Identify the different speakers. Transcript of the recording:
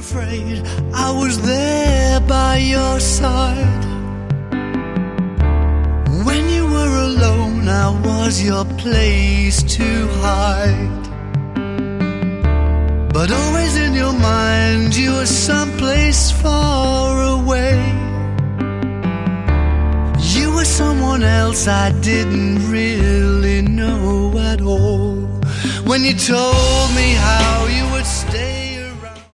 Speaker 1: afraid. I was there by your side. When you were alone, I was your place to hide. But always in your mind, you were someplace far away. You were someone else I didn't really know at all. When you told me how you would